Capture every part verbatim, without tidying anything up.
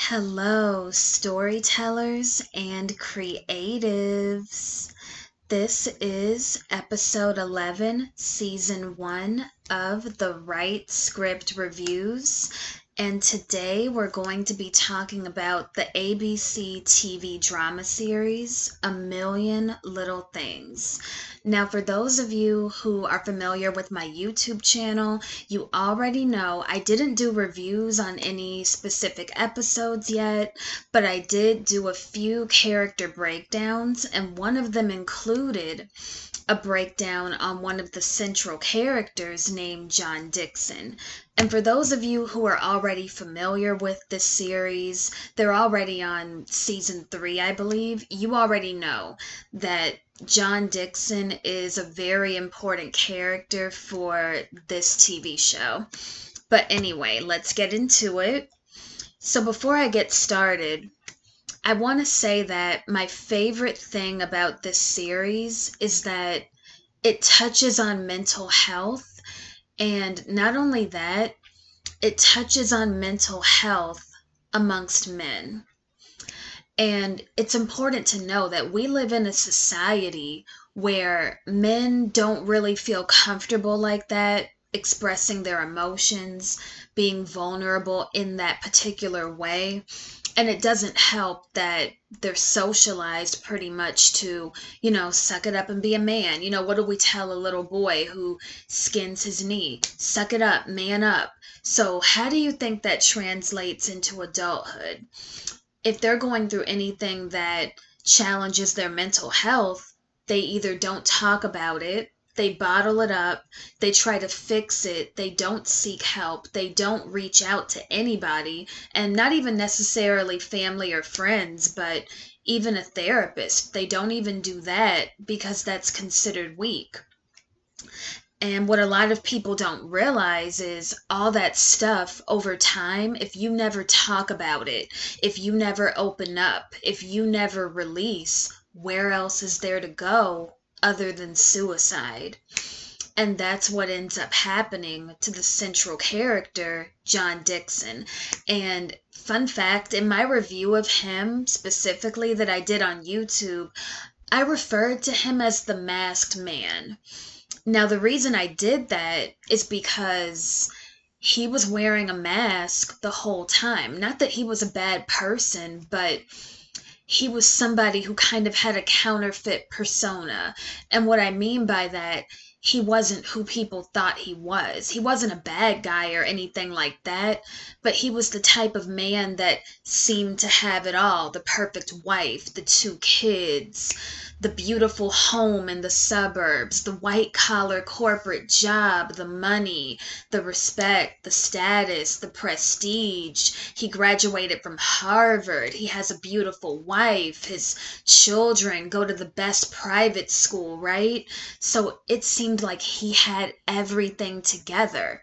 Hello, storytellers and creatives. This is episode eleven, season one of the Right Script Reviews. And today we're going to be talking about the A B C T V drama series, A Million Little Things. Now, for those of you who are familiar with my YouTube channel, you already know I didn't do reviews on any specific episodes yet, but I did do a few character breakdowns, and one of them included a breakdown on one of the central characters named John Dixon. And for those of you who are already familiar with this series, they're already on season three, I believe. You already know that John Dixon is a very important character for this T V show. But anyway, let's get into it. So before I get started, I want to say that my favorite thing about this series is that it touches on mental health. And not only that, it touches on mental health amongst men. And it's important to know that we live in a society where men don't really feel comfortable like that, expressing their emotions, being vulnerable in that particular way. And it doesn't help that they're socialized pretty much to, you know, suck it up and be a man. You know, what do we tell a little boy who skins his knee? Suck it up, man up. So how do you think that translates into adulthood? If they're going through anything that challenges their mental health, they either don't talk about it, they bottle it up, they try to fix it, they don't seek help, they don't reach out to anybody, and not even necessarily family or friends, but even a therapist. They don't even do that because that's considered weak. And what a lot of people don't realize is all that stuff over time, if you never talk about it, if you never open up, if you never release, where else is there to go other than suicide? And that's what ends up happening to the central character, John Dixon. And fun fact, in my review of him specifically that I did on YouTube, I referred to him as the masked man. Now, the reason I did that is because he was wearing a mask the whole time. Not that he was a bad person, but he was somebody who kind of had a counterfeit persona. And what I mean by that, he wasn't who people thought he was. He wasn't a bad guy or anything like that, but he was the type of man that seemed to have it all: the perfect wife, the two kids, the beautiful home in the suburbs, the white-collar corporate job, the money, the respect, the status, the prestige. He graduated from Harvard. He has a beautiful wife. His children go to the best private school, right? So it seemed like he had everything together.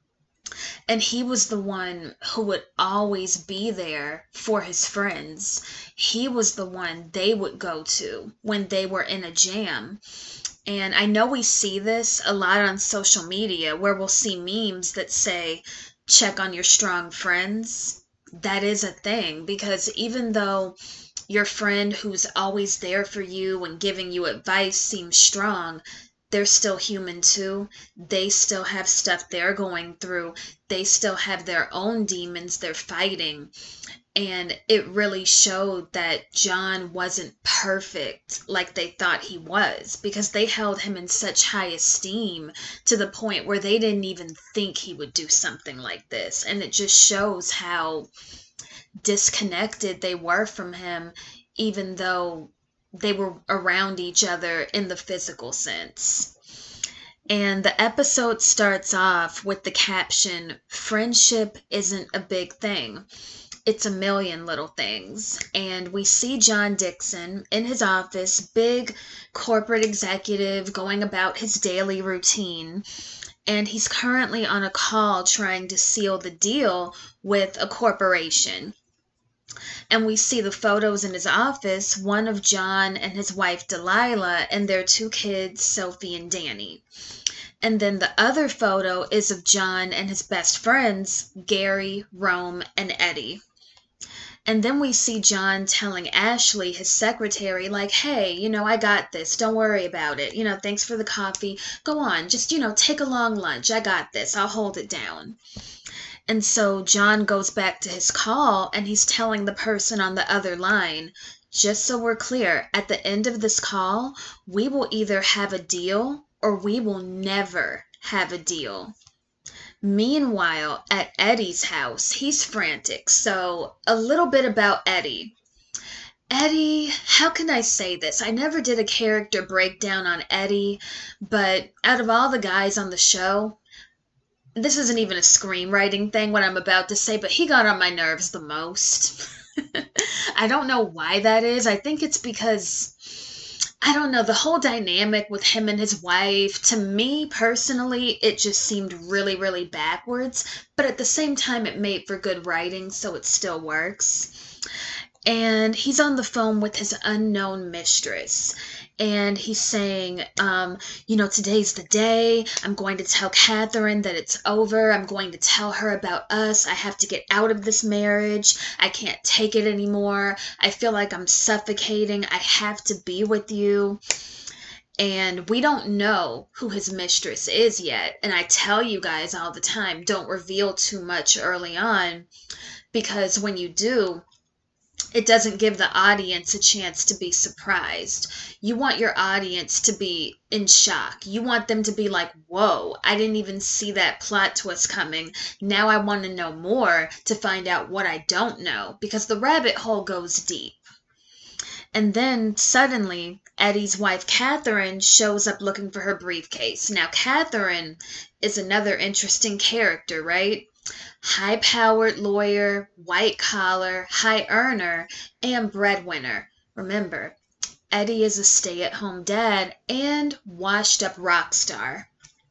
And he was the one who would always be there for his friends. He was the one they would go to when they were in a jam. And I know we see this a lot on social media where we'll see memes that say, check on your strong friends. That is a thing, because even though your friend who's always there for you and giving you advice seems strong, they're still human too. They still have stuff they're going through. They still have their own demons they're fighting. And it really showed that John wasn't perfect like they thought he was, because they held him in such high esteem to the point where they didn't even think he would do something like this. And it just shows how disconnected they were from him, even though they were around each other in the physical sense. And the episode starts off with the caption, "Friendship isn't a big thing. It's a million little things." And we see John Dixon in his office, big corporate executive, going about his daily routine. And he's currently on a call trying to seal the deal with a corporation. And we see the photos in his office, one of John and his wife Delilah and their two kids, Sophie and Danny. And then the other photo is of John and his best friends, Gary, Rome, and Eddie. And then we see John telling Ashley, his secretary, like, hey, you know, I got this. Don't worry about it. You know, thanks for the coffee. Go on. Just, you know, take a long lunch. I got this. I'll hold it down. And so John goes back to his call and he's telling the person on the other line, just so we're clear, at the end of this call, we will either have a deal or we will never have a deal. Meanwhile, at Eddie's house, he's frantic. So, a little bit about Eddie. Eddie, how can I say this? I never did a character breakdown on Eddie, but out of all the guys on the show, this isn't even a screenwriting thing, what I'm about to say, but he got on my nerves the most. I don't know why that is. I think it's because, I don't know, the whole dynamic with him and his wife, to me personally, it just seemed really, really backwards. But at the same time, it made for good writing, so it still works. And he's on the phone with his unknown mistress. And he's saying, um, you know, today's the day. I'm going to tell Catherine that it's over. I'm going to tell her about us. I have to get out of this marriage. I can't take it anymore. I feel like I'm suffocating. I have to be with you. And we don't know who his mistress is yet. And I tell you guys all the time, don't reveal too much early on, because when you do, it doesn't give the audience a chance to be surprised. You want your audience to be in shock. You want them to be like, whoa, I didn't even see that plot twist coming. Now I want to know more to find out what I don't know, because the rabbit hole goes deep. And then suddenly, Eddie's wife, Catherine, shows up looking for her briefcase. Now, Catherine is another interesting character, right? High-powered lawyer, white-collar, high-earner, and breadwinner. Remember, Eddie is a stay-at-home dad and washed-up rock star.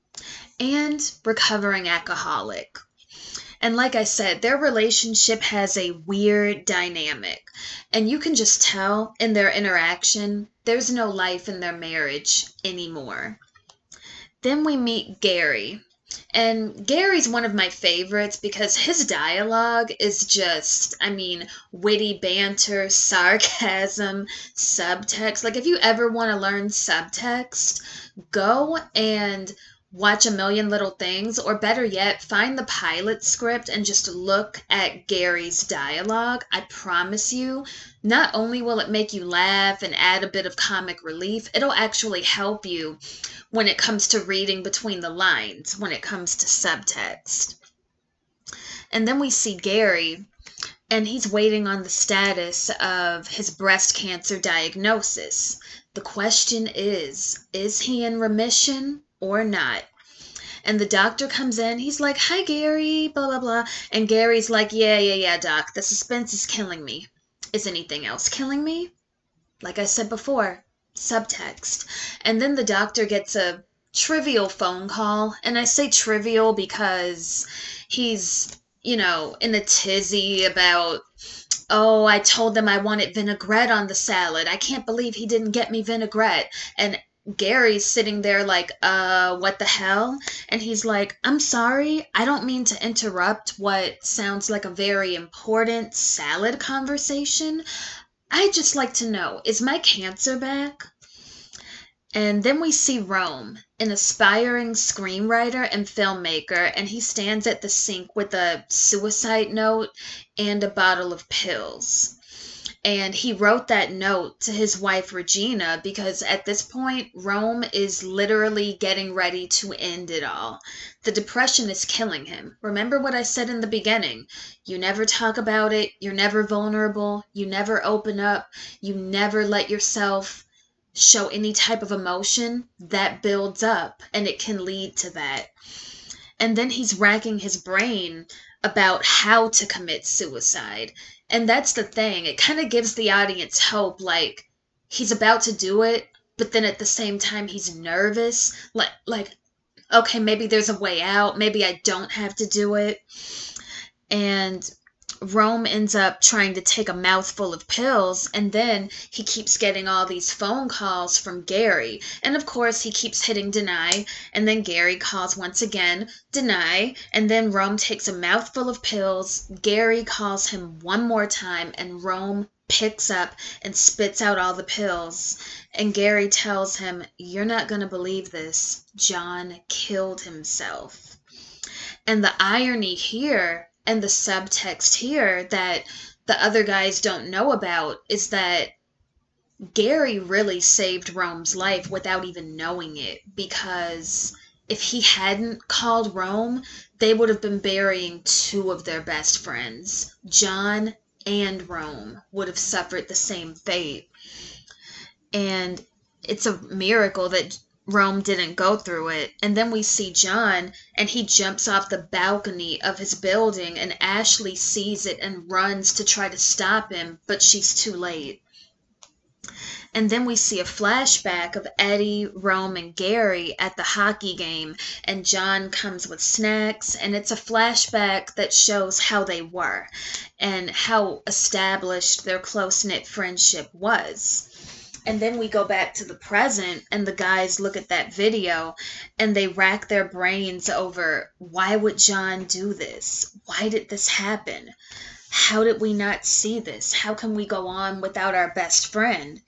And recovering alcoholic. And like I said, their relationship has a weird dynamic. And you can just tell in their interaction, there's no life in their marriage anymore. Then we meet Gary. And Gary's one of my favorites because his dialogue is just, I mean, witty banter, sarcasm, subtext. Like, if you ever want to learn subtext, go and watch A Million Little Things, or better yet, find the pilot script and just look at Gary's dialogue. I promise you, not only will it make you laugh and add a bit of comic relief, it'll actually help you when it comes to reading between the lines, when it comes to subtext. And then we see Gary, and he's waiting on the status of his breast cancer diagnosis. The question is, is he in remission or not? And the doctor comes in, he's like, hi Gary, blah, blah, blah. And Gary's like, yeah, yeah, yeah, doc, the suspense is killing me. Is anything else killing me? Like I said before, subtext. And then the doctor gets a trivial phone call. And I say trivial because he's, you know, in a tizzy about, oh, I told them I wanted vinaigrette on the salad. I can't believe he didn't get me vinaigrette. And Gary's sitting there like, uh, what the hell? And he's like, I'm sorry, I don't mean to interrupt what sounds like a very important salad conversation. I'd just like to know, is my cancer back? And then we see Rome, an aspiring screenwriter and filmmaker, and he stands at the sink with a suicide note and a bottle of pills. And he wrote that note to his wife Regina because at this point, Rome is literally getting ready to end it all. The depression is killing him. Remember what I said in the beginning. You never talk about it. You're never vulnerable. You never open up. You never let yourself show any type of emotion. That builds up and it can lead to that. And then he's racking his brain about how to commit suicide. And that's the thing. It kind of gives the audience hope, like he's about to do it, but then at the same time he's nervous. Like, like, okay, maybe there's a way out. Maybe I don't have to do it. And Rome ends up trying to take a mouthful of pills, and then he keeps getting all these phone calls from Gary. And of course, he keeps hitting deny, and then Gary calls once again, deny, and then Rome takes a mouthful of pills. Gary calls him one more time, and Rome picks up and spits out all the pills. And Gary tells him, "You're not going to believe this. John killed himself." And the irony here, and the subtext here that the other guys don't know about, is that Gary really saved Rome's life without even knowing it, because if he hadn't called Rome, they would have been burying two of their best friends. John and Rome would have suffered the same fate. And it's a miracle that Rome didn't go through it. And then we see John, and he jumps off the balcony of his building, and Ashley sees it and runs to try to stop him, but she's too late. And then we see a flashback of Eddie, Rome, and Gary at the hockey game, and John comes with snacks, and it's a flashback that shows how they were and how established their close-knit friendship was. And then we go back to the present, and the guys look at that video and they rack their brains over, why would John do this? Why did this happen? How did we not see this? How can we go on without our best friend?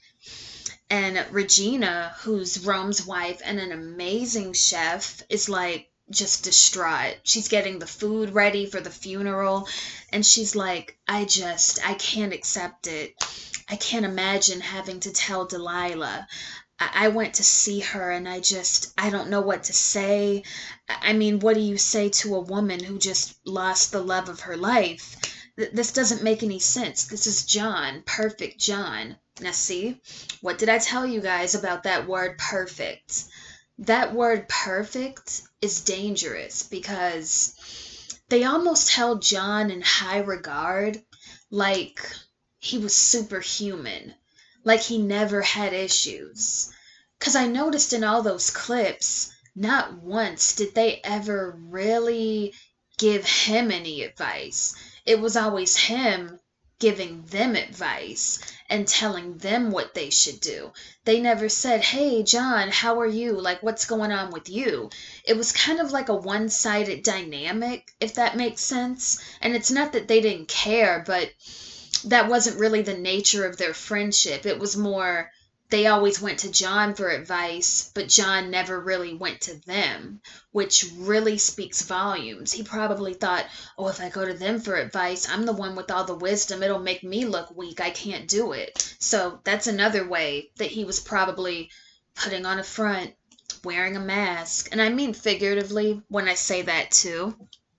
And Regina, who's Rome's wife and an amazing chef, is like just distraught. She's getting the food ready for the funeral, and she's like, I just, I can't accept it. I can't imagine having to tell Delilah. I went to see her, and I just, I don't know what to say. I mean, what do you say to a woman who just lost the love of her life? This doesn't make any sense. This is John, perfect John. Now see, what did I tell you guys about that word perfect? That word perfect is dangerous because they almost held John in high regard, like he was superhuman, like he never had issues. Because I noticed in all those clips, not once did they ever really give him any advice. It was always him giving them advice and telling them what they should do. They never said, hey, John, how are you? Like, what's going on with you? It was kind of like a one-sided dynamic, if that makes sense. And it's not that they didn't care, but that wasn't really the nature of their friendship. It was more, they always went to John for advice, but John never really went to them, which really speaks volumes. He probably thought, oh, if I go to them for advice, I'm the one with all the wisdom. It'll make me look weak. I can't do it. So that's another way that he was probably putting on a front, wearing a mask. And I mean figuratively when I say that too.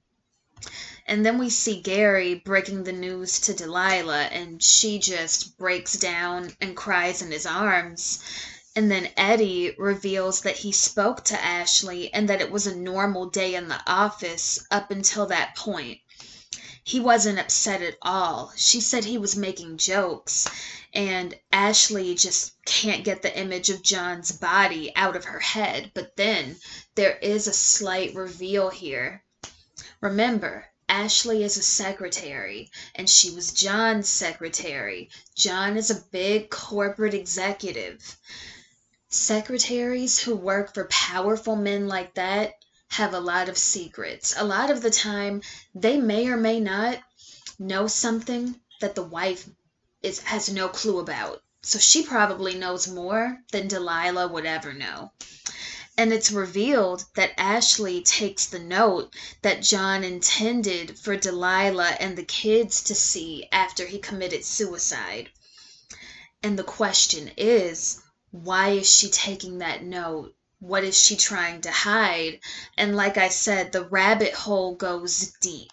And then we see Gary breaking the news to Delilah, and she just breaks down and cries in his arms. And then Eddie reveals that he spoke to Ashley and that it was a normal day in the office up until that point. He wasn't upset at all. She said he was making jokes, and Ashley just can't get the image of John's body out of her head. But then there is a slight reveal here. Remember, Ashley is a secretary, and she was John's secretary. John is a big corporate executive. Secretaries who work for powerful men like that have a lot of secrets. A lot of the time, they may or may not know something that the wife is has no clue about. So she probably knows more than Delilah would ever know. And it's revealed that Ashley takes the note that John intended for Delilah and the kids to see after he committed suicide. And the question is, why is she taking that note? What is she trying to hide? And like I said, the rabbit hole goes deep.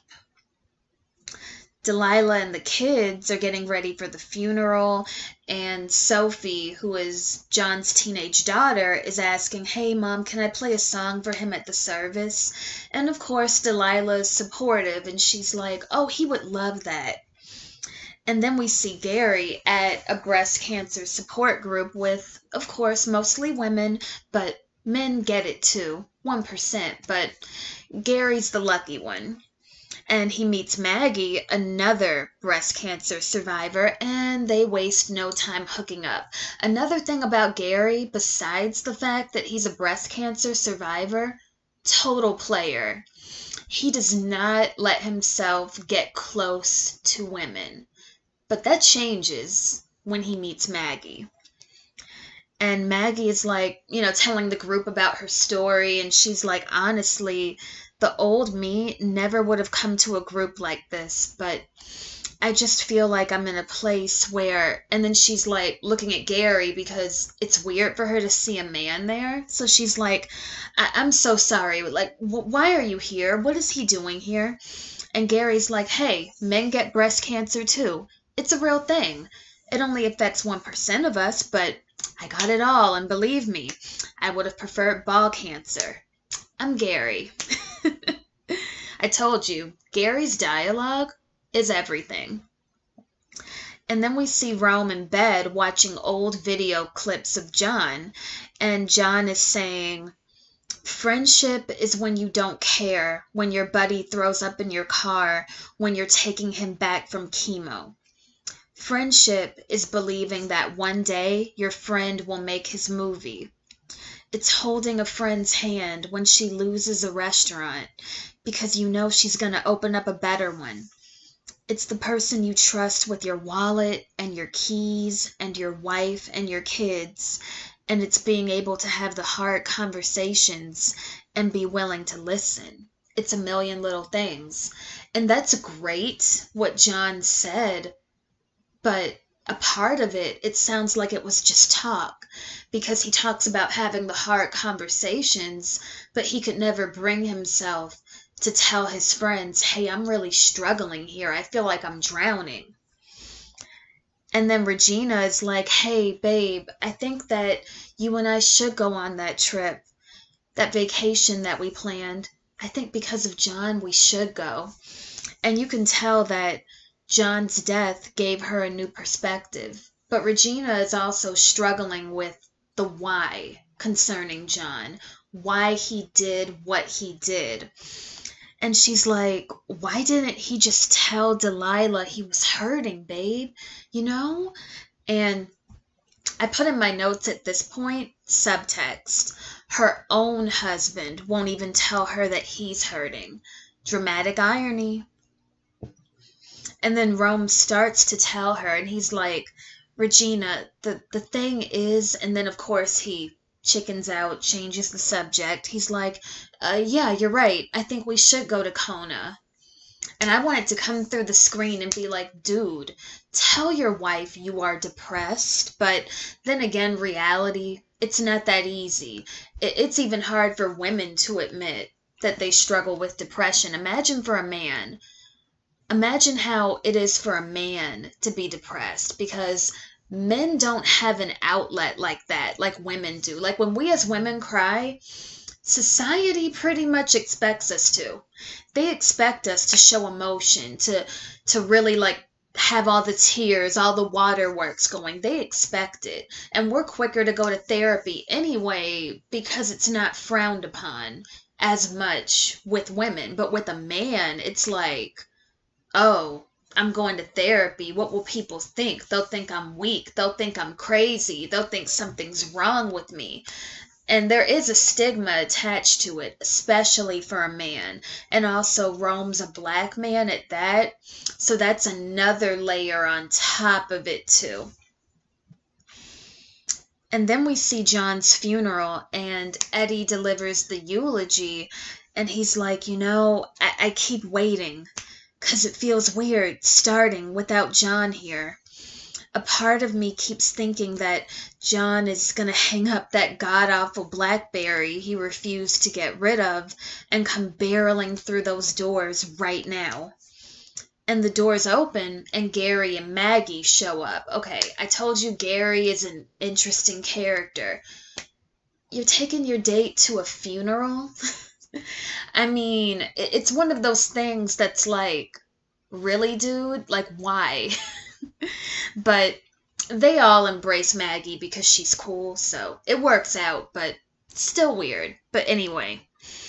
Delilah and the kids are getting ready for the funeral, and Sophie, who is John's teenage daughter, is asking, hey, Mom, can I play a song for him at the service? And of course, Delilah is supportive, and she's like, oh, he would love that. And then we see Gary at a breast cancer support group with, of course, mostly women, but men get it too, one percent, but Gary's the lucky one. And he meets Maggie, another breast cancer survivor, and they waste no time hooking up. Another thing about Gary, besides the fact that he's a breast cancer survivor, total player. He does not let himself get close to women. But that changes when he meets Maggie. And Maggie is like, you know, telling the group about her story. And she's like, honestly, the old me never would have come to a group like this. But I just feel like I'm in a place where, and then she's like looking at Gary because it's weird for her to see a man there. So she's like, I- I'm so sorry. Like, wh- why are you here? What is he doing here? And Gary's like, hey, men get breast cancer too. It's a real thing. It only affects one percent of us, but I got it all, and believe me, I would have preferred ball cancer. I'm Gary. I told you, Gary's dialogue is everything. And then we see Rome in bed watching old video clips of John, and John is saying, friendship is when you don't care, when your buddy throws up in your car, when you're taking him back from chemo. Friendship is believing that one day your friend will make his movie. It's holding a friend's hand when she loses a restaurant because you know she's going to open up a better one. It's the person you trust with your wallet and your keys and your wife and your kids. And it's being able to have the hard conversations and be willing to listen. It's a million little things. And that's great what John said. But a part of it, it sounds like it was just talk, because he talks about having the hard conversations, but he could never bring himself to tell his friends, hey, I'm really struggling here. I feel like I'm drowning. And then Regina is like, hey, babe, I think that you and I should go on that trip, that vacation that we planned. I think because of John, we should go. And you can tell that John's death gave her a new perspective. But Regina is also struggling with the why concerning John, why he did what he did. And she's like, why didn't he just tell Delilah he was hurting, babe? You know? And I put in my notes at this point, subtext. Her own husband won't even tell her that he's hurting. Dramatic irony. And then Rome starts to tell her, and he's like, Regina, the, the thing is, and then of course he chickens out, changes the subject. He's like, uh, yeah, you're right. I think we should go to Kona. And I wanted to come through the screen and be like, dude, tell your wife you are depressed. But then again, reality, it's not that easy. It's even hard for women to admit that they struggle with depression. Imagine for a man. Imagine how it is for a man to be depressed, because men don't have an outlet like that, like women do. Like when we as women cry, society pretty much expects us to. They expect us to show emotion, to to really like have all the tears, all the waterworks going. They expect it. And we're quicker to go to therapy anyway because it's not frowned upon as much with women. But with a man, it's like, oh, I'm going to therapy. What will people think? They'll think I'm weak. They'll think I'm crazy. They'll think something's wrong with me. And there is a stigma attached to it, especially for a man. And also, Rome's a black man at that. So that's another layer on top of it, too. And then we see John's funeral, and Eddie delivers the eulogy. And he's like, you know, I, I keep waiting, 'cause it feels weird starting without John here. A part of me keeps thinking that John is going to hang up that god-awful BlackBerry he refused to get rid of and come barreling through those doors right now. And the doors open and Gary and Maggie show up. Okay, I told you Gary is an interesting character. You're taking your date to a funeral? I mean, it's one of those things that's like, really, dude? Like, why? But they all embrace Maggie because she's cool, so it works out, but still weird. But anyway,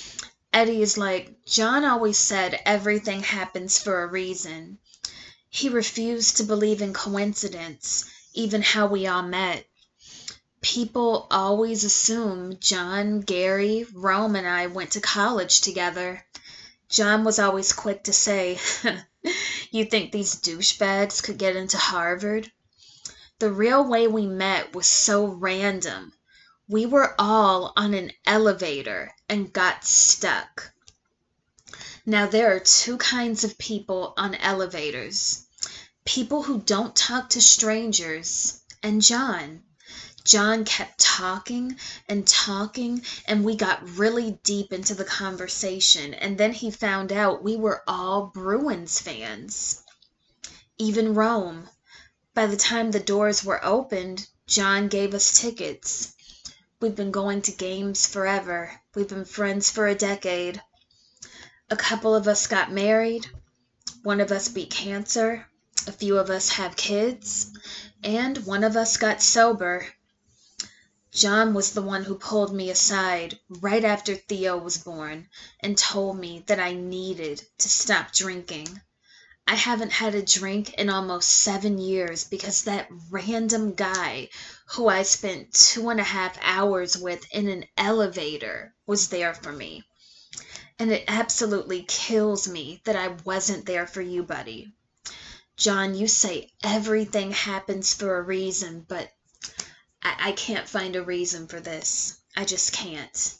Eddie is like, John always said everything happens for a reason. He refused to believe in coincidence, even how we all met. People always assume John, Gary, Rome, and I went to college together. John was always quick to say, you think these douchebags could get into Harvard? The real way we met was so random. We were all on an elevator and got stuck. Now, there are two kinds of people on elevators. People who don't talk to strangers, and John. John kept talking and talking, and we got really deep into the conversation, and then he found out we were all Bruins fans. Even Rome. By the time the doors were opened, John gave us tickets. We've been going to games forever. We've been friends for a decade. A couple of us got married. One of us beat cancer. A few of us have kids. And one of us got sober. John was the one who pulled me aside right after Theo was born and told me that I needed to stop drinking. I haven't had a drink in almost seven years because that random guy who I spent two and a half hours with in an elevator was there for me. And it absolutely kills me that I wasn't there for you, buddy. John, you say everything happens for a reason, but I, I can't find a reason for this. I just can't.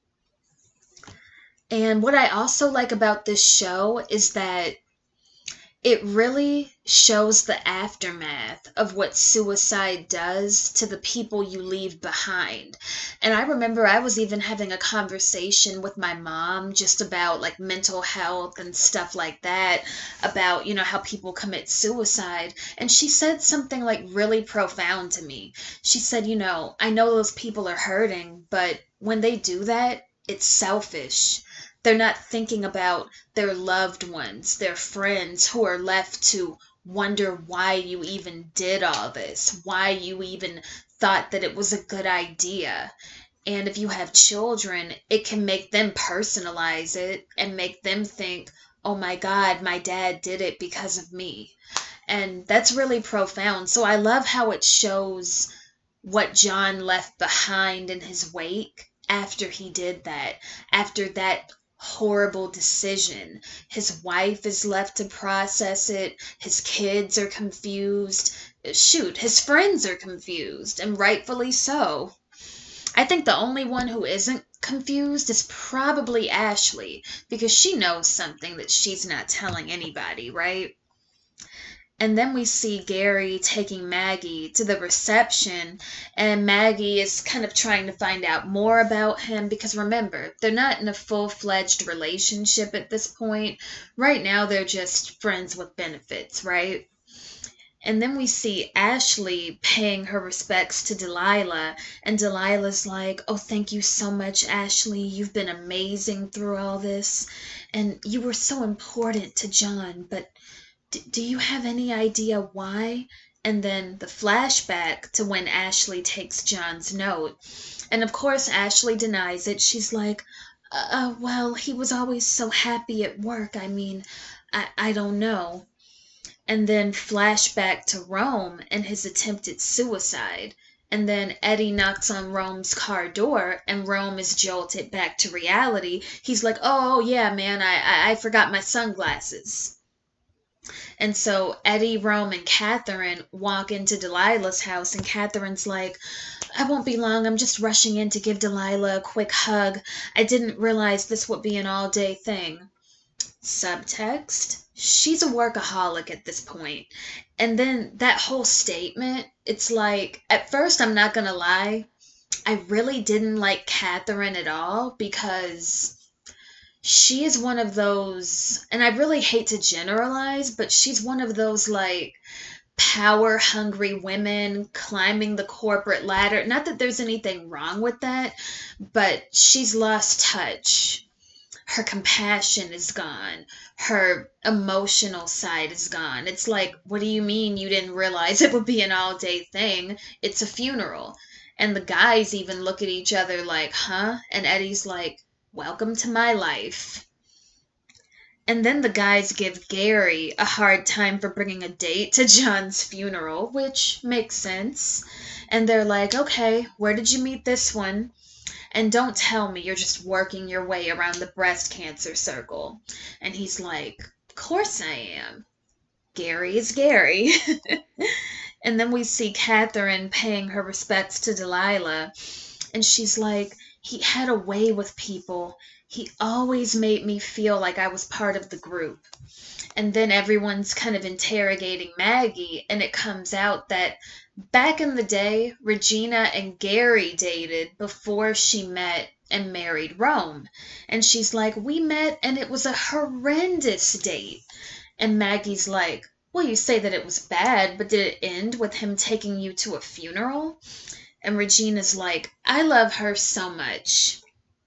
And what I also like about this show is that it really shows the aftermath of what suicide does to the people you leave behind. And I remember I was even having a conversation with my mom just about like mental health and stuff like that, about, you know, how people commit suicide. And she said something like really profound to me. She said, you know, I know those people are hurting, but when they do that, it's selfish. They're not thinking about their loved ones, their friends who are left to wonder why you even did all this, why you even thought that it was a good idea. And if you have children, it can make them personalize it and make them think, oh my God, my dad did it because of me. And that's really profound. So I love how it shows what John left behind in his wake after he did that, after that horrible decision. His wife is left to process it. His kids are confused. Shoot, his friends are confused, and rightfully so. I think the only one who isn't confused is probably Ashley, because she knows something that she's not telling anybody, right? And then we see Gary taking Maggie to the reception, and Maggie is kind of trying to find out more about him because remember, they're not in a full-fledged relationship at this point. Right now, they're just friends with benefits, right? And then we see Ashley paying her respects to Delilah, and Delilah's like, oh, thank you so much, Ashley. You've been amazing through all this, and you were so important to John, but do you have any idea why? And then the flashback to when Ashley takes John's note. And of course, Ashley denies it. She's like, uh, well, he was always so happy at work. I mean, I, I don't know. And then flashback to Rome and his attempted suicide. And then Eddie knocks on Rome's car door and Rome is jolted back to reality. He's like, oh, yeah, man, I, I, I forgot my sunglasses. And so Eddie, Rome, and Catherine walk into Delilah's house, and Catherine's like, I won't be long. I'm just rushing in to give Delilah a quick hug. I didn't realize this would be an all-day thing. Subtext? She's a workaholic at this point. And then that whole statement, it's like, at first, I'm not going to lie, I really didn't like Catherine at all because she is one of those, and I really hate to generalize, but she's one of those like power hungry women climbing the corporate ladder. Not that there's anything wrong with that, but she's lost touch. Her compassion is gone. Her emotional side is gone. It's like, what do you mean you didn't realize it would be an all day thing? It's a funeral. And the guys even look at each other like, huh? And Eddie's like, Welcome to my life. And then the guys give Gary a hard time for bringing a date to John's funeral, which makes sense. And they're like, okay, where did you meet this one? And don't tell me you're just working your way around the breast cancer circle. And he's like, of course I am. Gary is Gary. And then we see Catherine paying her respects to Delilah. And she's like, he had a way with people. He always made me feel like I was part of the group. And then everyone's kind of interrogating Maggie, and it comes out that back in the day, Regina and Gary dated before she met and married Rome. And she's like, we met and it was a horrendous date. And Maggie's like, well, you say that it was bad, but did it end with him taking you to a funeral? And Regina's like, I love her so much.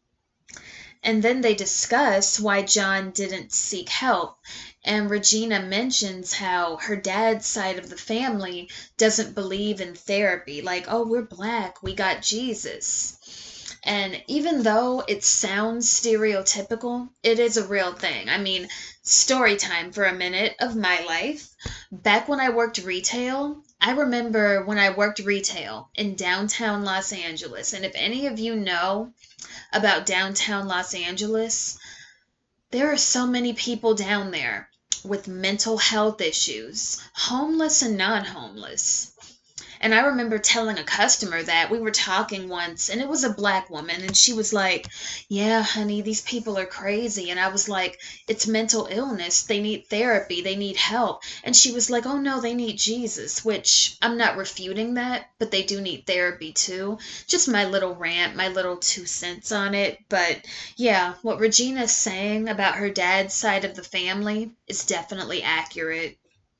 And then they discuss why John didn't seek help. And Regina mentions how her dad's side of the family doesn't believe in therapy. Like, oh, we're black, we got Jesus. And even though it sounds stereotypical, it is a real thing. I mean, story time for a minute of my life. Back when I worked retail, I remember when I worked retail in downtown Los Angeles. And if any of you know about downtown Los Angeles, there are so many people down there with mental health issues, homeless and non-homeless. And I remember telling a customer that we were talking once, and it was a black woman, and she was like, yeah, honey, these people are crazy. And I was like, it's mental illness. They need therapy. They need help. And she was like, oh, no, they need Jesus, which I'm not refuting that, but they do need therapy too. Just my little rant, my little two cents on it. But yeah, what Regina's saying about her dad's side of the family is definitely accurate.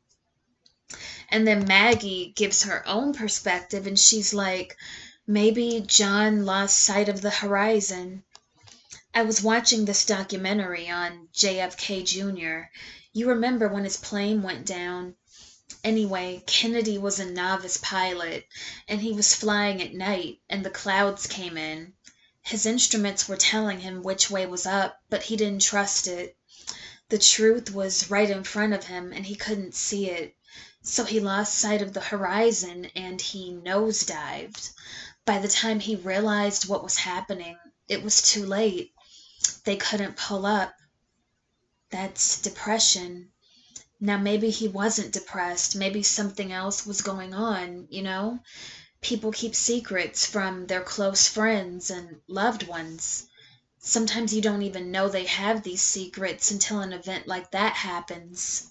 And then Maggie gives her own perspective, and she's like, maybe John lost sight of the horizon. I was watching this documentary on J F K Junior You remember when his plane went down? Anyway, Kennedy was a novice pilot, and he was flying at night, and the clouds came in. His instruments were telling him which way was up, but he didn't trust it. The truth was right in front of him, and he couldn't see it. So he lost sight of the horizon and he nosedived. By the time he realized what was happening, it was too late. They couldn't pull up. That's depression. Now maybe he wasn't depressed. Maybe something else was going on, you know? People keep secrets from their close friends and loved ones. Sometimes you don't even know they have these secrets until an event like that happens.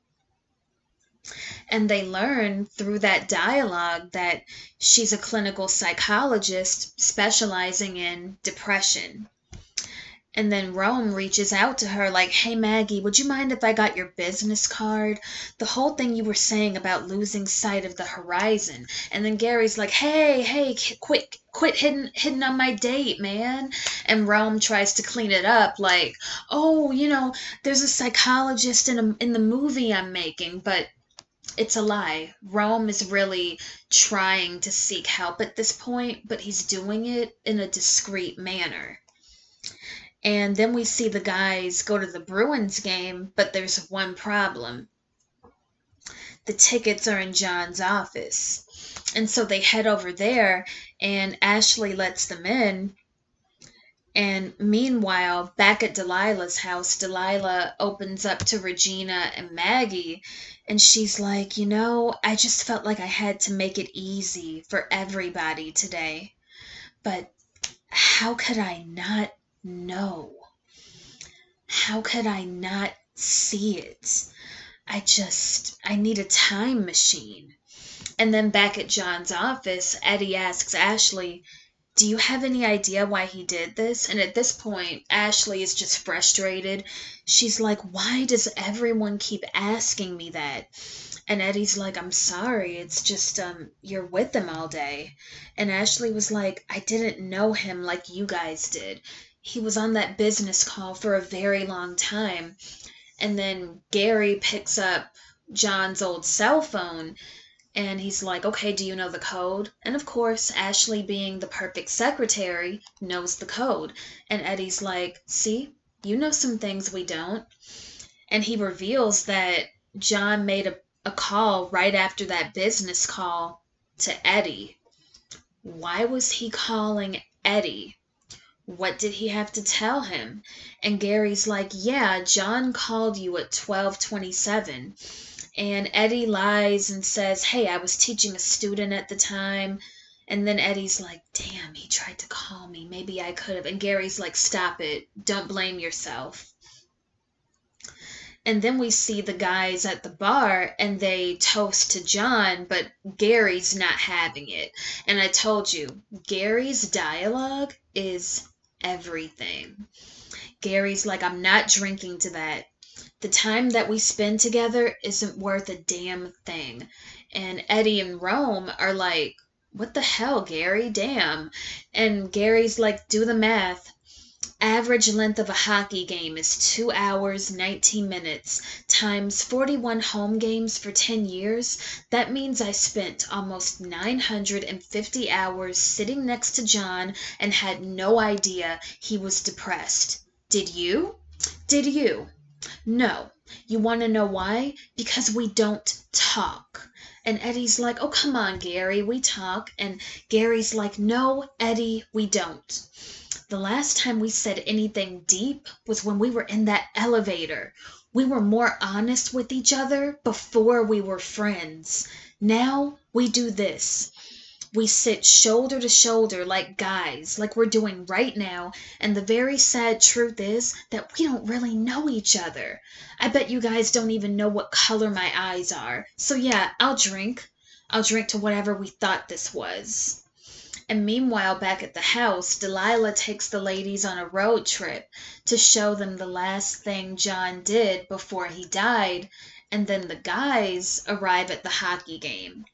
And they learn through that dialogue that she's a clinical psychologist specializing in depression. And then Rome reaches out to her like, hey, Maggie, would you mind if I got your business card? The whole thing you were saying about losing sight of the horizon. And then Gary's like, hey, hey, quit, quit hitting, hitting on my date, man. And Rome tries to clean it up like, oh, you know, there's a psychologist in, a, in the movie I'm making, but it's a lie. Rome is really trying to seek help at this point, but he's doing it in a discreet manner. And then we see the guys go to the Bruins game, but there's one problem. The tickets are in John's office. And so they head over there, and Ashley lets them in. And meanwhile, back at Delilah's house, Delilah opens up to Regina and Maggie, and she's like, you know, I just felt like I had to make it easy for everybody today. But how could I not know? How could I not see it? I just, I need a time machine. And then back at John's office, Eddie asks Ashley, do you have any idea why he did this? And at this point, Ashley is just frustrated. She's like, why does everyone keep asking me that? And Eddie's like, I'm sorry, it's just, um, you're with them all day. And Ashley was like, I didn't know him like you guys did. He was on that business call for a very long time. And then Gary picks up John's old cell phone, And he's like, okay, do you know the code? And of course, Ashley, being the perfect secretary, knows the code. And Eddie's like, see, you know some things we don't. And he reveals that John made a, a call right after that business call to Eddie. Why was he calling Eddie? What did he have to tell him? And Gary's like, yeah, John called you at twelve twenty-seven. And Eddie lies and says, hey, I was teaching a student at the time. And then Eddie's like, damn, he tried to call me. Maybe I could have. And Gary's like, stop it. Don't blame yourself. And then we see the guys at the bar and they toast to John, but Gary's not having it. And I told you, Gary's dialogue is everything. Gary's like, I'm not drinking to that. The time that we spend together isn't worth a damn thing. And Eddie and Rome are like, what the hell, Gary? Damn. And Gary's like, do the math. Average length of a hockey game is two hours, nineteen minutes, times forty-one home games for ten years. That means I spent almost nine hundred fifty hours sitting next to John and had no idea he was depressed. Did you? Did you? No. You want to know why? Because we don't talk. And Eddie's like, oh, come on, Gary, we talk. And Gary's like, no, Eddie, we don't. The last time we said anything deep was when we were in that elevator. We were more honest with each other before we were friends. Now we do this. We sit shoulder to shoulder like guys, like we're doing right now, and the very sad truth is that we don't really know each other. I bet you guys don't even know what color my eyes are. So yeah, I'll drink. I'll drink to whatever we thought this was. And meanwhile, back at the house, Delilah takes the ladies on a road trip to show them the last thing John did before he died, and then the guys arrive at the hockey game.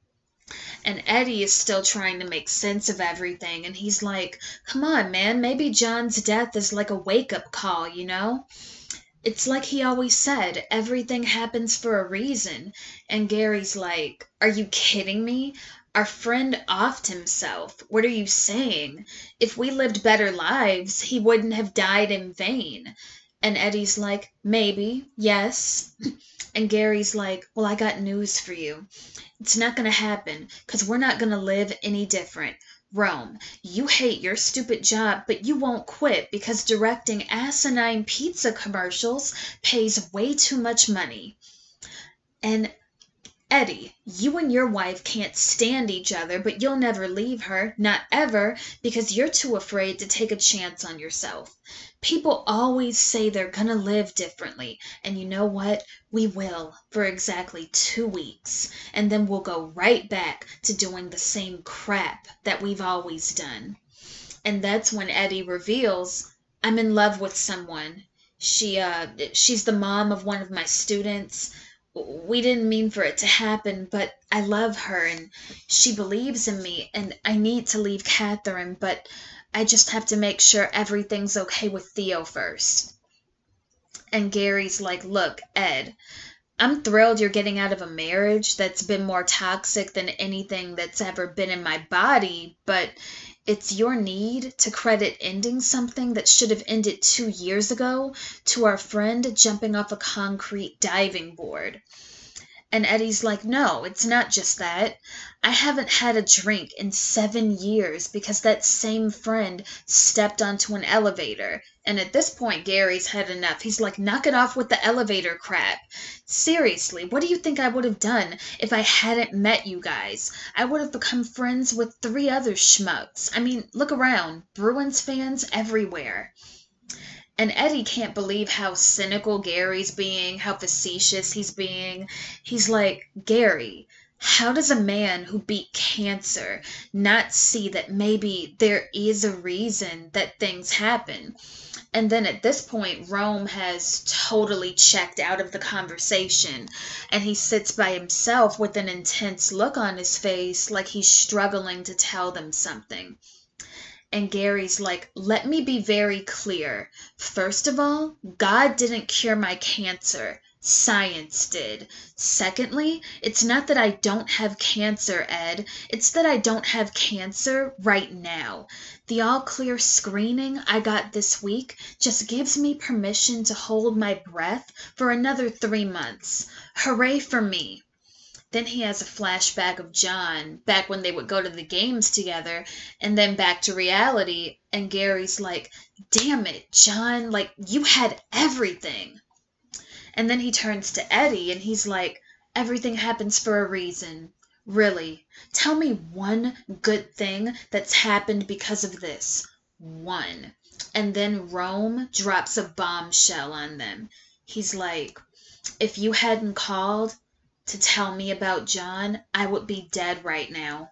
And Eddie is still trying to make sense of everything, and he's like, come on, man, maybe John's death is like a wake-up call, you know? It's like he always said, everything happens for a reason. And Gary's like, are you kidding me? Our friend offed himself. What are you saying? If we lived better lives, he wouldn't have died in vain. And Eddie's like, maybe, yes. And Gary's like, well, I got news for you. It's not going to happen, because we're not going to live any different. Rome, you hate your stupid job, but you won't quit because directing asinine pizza commercials pays way too much money. And Eddie, you and your wife can't stand each other, but you'll never leave her, not ever, because you're too afraid to take a chance on yourself. People always say they're gonna live differently, and you know what? We will, for exactly two weeks, and then we'll go right back to doing the same crap that we've always done. And that's when Eddie reveals, I'm in love with someone. She, uh, she's the mom of one of my students. We didn't mean for it to happen, but I love her, and she believes in me, and I need to leave Catherine, but I just have to make sure everything's okay with Theo first. And Gary's like, look, Ed, I'm thrilled you're getting out of a marriage that's been more toxic than anything that's ever been in my body, but it's your need to credit ending something that should have ended two years ago to our friend jumping off a concrete diving board. And Eddie's like, no, it's not just that. I haven't had a drink in seven years because that same friend stepped onto an elevator. And at this point, Gary's had enough. He's like, knock it off with the elevator crap. Seriously, what do you think I would have done if I hadn't met you guys? I would have become friends with three other schmucks. I mean, look around. Bruins fans everywhere. And Eddie can't believe how cynical Gary's being, how facetious he's being. He's like, Gary, how does a man who beat cancer not see that maybe there is a reason that things happen? And then at this point, Rome has totally checked out of the conversation, and he sits by himself with an intense look on his face like he's struggling to tell them something. And Gary's like, let me be very clear. First of all, God didn't cure my cancer. Science did. Secondly, it's not that I don't have cancer, Ed. It's that I don't have cancer right now. The all clear screening I got this week just gives me permission to hold my breath for another three months. Hooray for me. Then he has a flashback of John, back when they would go to the games together, and then back to reality, and Gary's like, damn it, John, like, you had everything. And then he turns to Eddie, and he's like, everything happens for a reason. Really, tell me one good thing that's happened because of this. One. And then Rome drops a bombshell on them. He's like, if you hadn't called to tell me about John, I would be dead right now.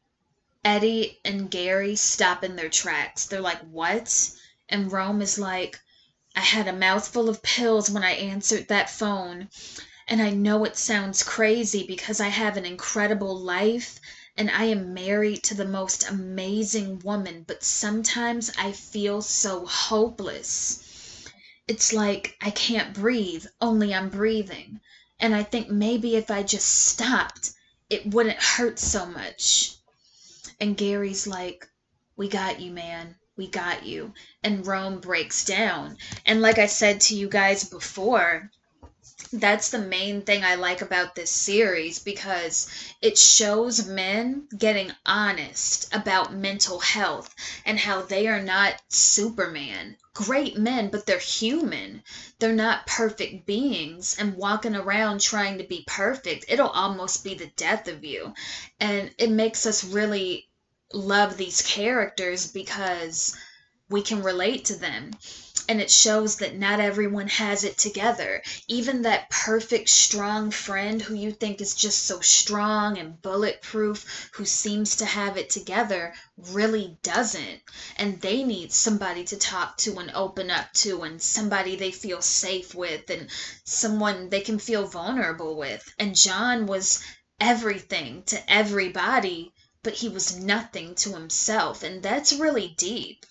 Eddie and Gary stop in their tracks. They're like, what? And Rome is like, I had a mouthful of pills when I answered that phone. And I know it sounds crazy because I have an incredible life and I am married to the most amazing woman, but sometimes I feel so hopeless. It's like I can't breathe, only I'm breathing. And I think maybe if I just stopped, it wouldn't hurt so much. And Gary's like, we got you, man. We got you. And Rome breaks down. And like I said to you guys before, that's the main thing I like about this series, because it shows men getting honest about mental health and how they are not Superman. Great men, but they're human. They're not perfect beings, and walking around trying to be perfect, it'll almost be the death of you. And it makes us really love these characters because we can relate to them. And it shows that not everyone has it together. Even that perfect, strong friend who you think is just so strong and bulletproof, who seems to have it together, really doesn't. And they need somebody to talk to and open up to, and somebody they feel safe with, and someone they can feel vulnerable with. And John was everything to everybody, but he was nothing to himself. And that's really deep.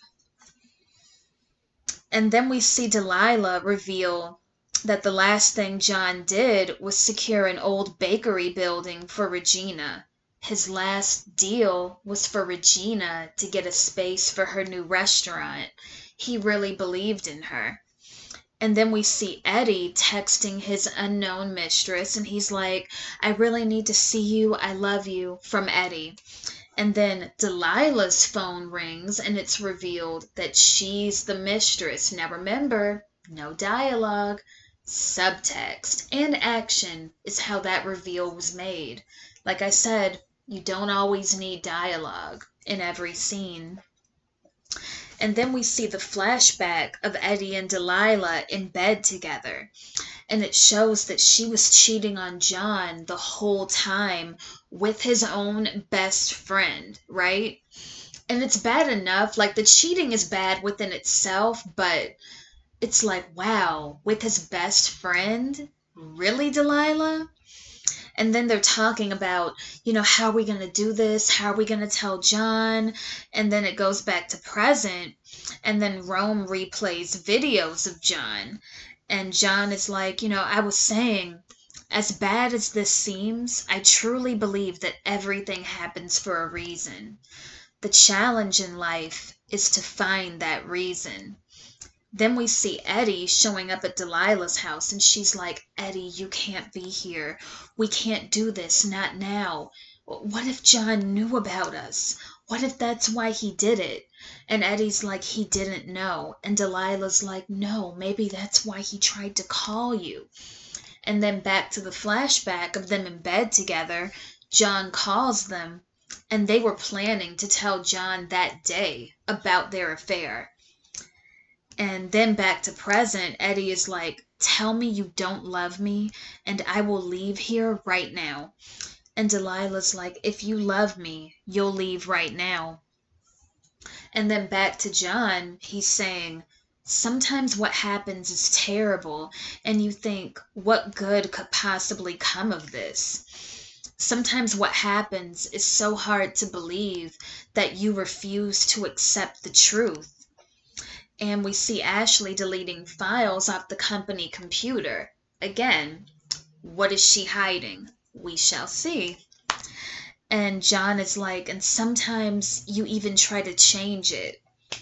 And then we see Delilah reveal that the last thing John did was secure an old bakery building for Regina. His last deal was for Regina to get a space for her new restaurant. He really believed in her. And then we see Eddie texting his unknown mistress, and he's like, I really need to see you. I love you, from Eddie. And then Delilah's phone rings, and it's revealed that she's the mistress. Now remember, no dialogue, subtext, and action is how that reveal was made. Like I said, you don't always need dialogue in every scene. And then we see the flashback of Eddie and Delilah in bed together. And it shows that she was cheating on John the whole time with his own best friend, right? And it's bad enough, like the cheating is bad within itself, but it's like, wow, with his best friend? Really, Delilah? And then they're talking about, you know, how are we going to do this? How are we going to tell John? And then it goes back to present. And then Rome replays videos of John. And John is like, you know, I was saying, as bad as this seems, I truly believe that everything happens for a reason. The challenge in life is to find that reason. Then we see Eddie showing up at Delilah's house, and she's like, Eddie, you can't be here. We can't do this, not now. What if John knew about us? What if that's why he did it? And Eddie's like, he didn't know. And Delilah's like, no, maybe that's why he tried to call you. And then back to the flashback of them in bed together, John calls them, and they were planning to tell John that day about their affair. And then back to present, Eddie is like, tell me you don't love me, and I will leave here right now. And Delilah's like, if you love me, you'll leave right now. And then back to John, he's saying, sometimes what happens is terrible, and you think, what good could possibly come of this? Sometimes what happens is so hard to believe that you refuse to accept the truth. And we see Ashley deleting files off the company computer. Again, what is she hiding? We shall see. And John is like, and sometimes you even try to change it.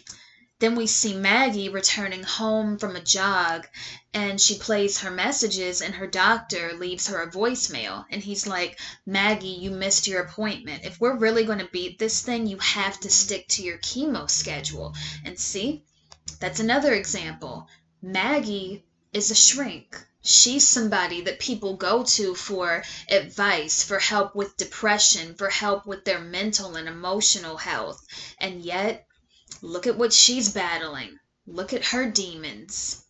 Then we see Maggie returning home from a jog, and she plays her messages, and her doctor leaves her a voicemail. And he's like, Maggie, you missed your appointment. If we're really going to beat this thing, you have to stick to your chemo schedule. And see, that's another example. Maggie is a shrink. She's somebody that people go to for advice, for help with depression, for help with their mental and emotional health. And yet, look at what she's battling. Look at her demons.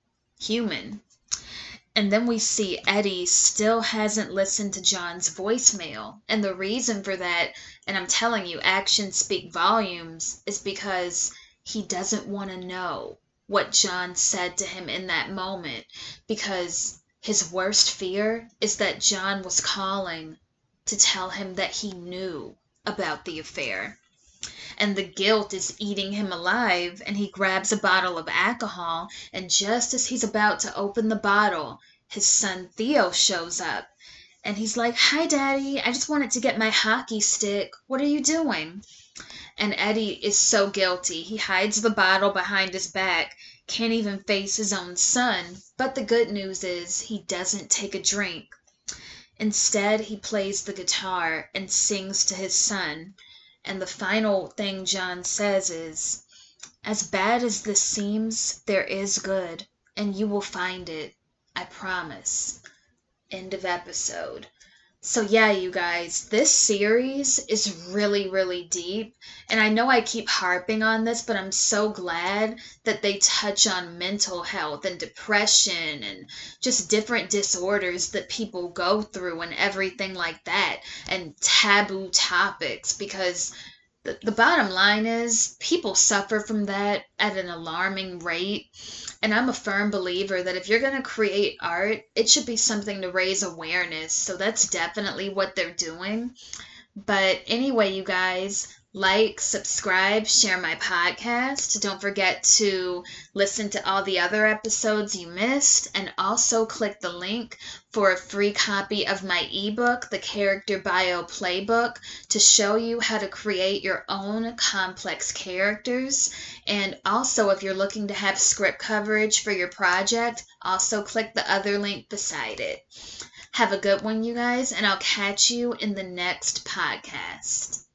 Human. And then we see Eddie still hasn't listened to John's voicemail. And the reason for that, and I'm telling you, actions speak volumes, is because he doesn't want to know what John said to him in that moment, because his worst fear is that John was calling to tell him that he knew about the affair. And the guilt is eating him alive, and he grabs a bottle of alcohol, and just as he's about to open the bottle, his son Theo shows up. And he's like, "Hi, Daddy, I just wanted to get my hockey stick. What are you doing?" And Eddie is so guilty. He hides the bottle behind his back, can't even face his own son. But the good news is he doesn't take a drink. Instead, he plays the guitar and sings to his son. And the final thing John says is, "As bad as this seems, there is good, and you will find it. I promise." End of episode. So yeah, you guys, this series is really, really deep. And I know I keep harping on this, but I'm so glad that they touch on mental health and depression and just different disorders that people go through and everything like that, and taboo topics, because the, the bottom line is people suffer from that at an alarming rate. And I'm a firm believer that if you're going to create art, it should be something to raise awareness. So that's definitely what they're doing. But anyway, you guys, like, subscribe, share my podcast. Don't forget to listen to all the other episodes you missed, and also click the link for a free copy of my ebook, The Character Bio Playbook, to show you how to create your own complex characters. And also, if you're looking to have script coverage for your project, also click the other link beside it. Have a good one, you guys, and I'll catch you in the next podcast.